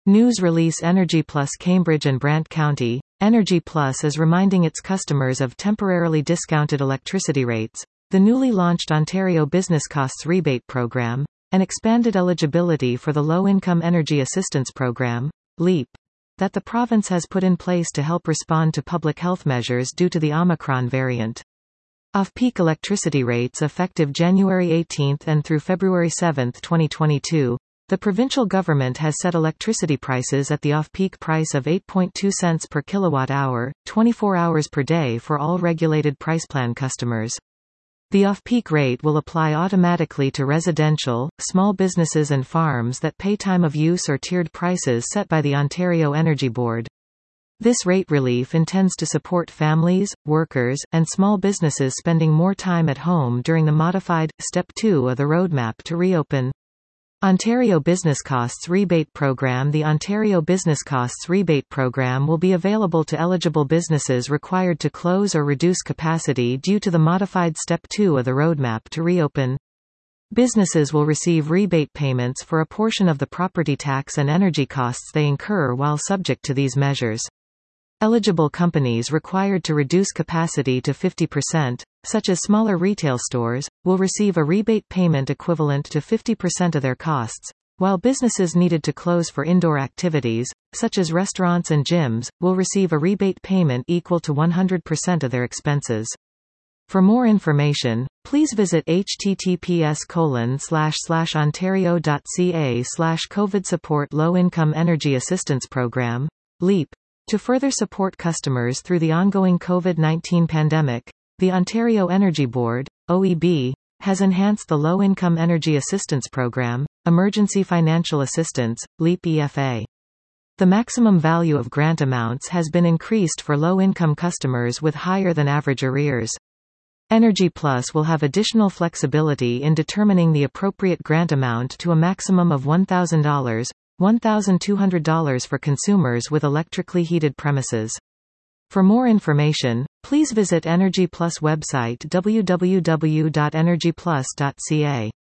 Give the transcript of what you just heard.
News release. Energy Plus. Cambridge and Brant County. Energy Plus is reminding its customers of temporarily discounted electricity rates, the newly launched Ontario Business Costs Rebate Program, and expanded eligibility for the Low-Income Energy Assistance Program, LEAP, that the province has put in place to help respond to public health measures due to the Omicron variant. Off-peak electricity rates effective January 18 and through February 7, 2022. The provincial government has set electricity prices at the off-peak price of 8.2 cents per kilowatt-hour, 24 hours per day for all regulated price plan customers. The off-peak rate will apply automatically to residential, small businesses and farms that pay time of use or tiered prices set by the Ontario Energy Board. This rate relief intends to support families, workers, and small businesses spending more time at home during the modified, Step 2 of the Roadmap to Reopen. Ontario Business Costs Rebate Program. The Ontario Business Costs Rebate Program will be available to eligible businesses required to close or reduce capacity due to the modified Step 2 of the Roadmap to Reopen. Businesses will receive rebate payments for a portion of the property tax and energy costs they incur while subject to these measures. Eligible companies required to reduce capacity to 50%, such as smaller retail stores, will receive a rebate payment equivalent to 50% of their costs, while businesses needed to close for indoor activities, such as restaurants and gyms, will receive a rebate payment equal to 100% of their expenses. For more information, please visit https://ontario.ca/COVID support Low Income Energy Assistance Program, LEAP. To further support customers through the ongoing COVID-19 pandemic, the Ontario Energy Board, OEB, has enhanced the Low-Income Energy Assistance Program, Emergency Financial Assistance, LEAP EFA. The maximum value of grant amounts has been increased for low-income customers with higher than average arrears. Energy Plus will have additional flexibility in determining the appropriate grant amount to a maximum of $1,000, $1,200 for consumers with electrically heated premises. For more information, please visit Energy Plus website www.energyplus.ca.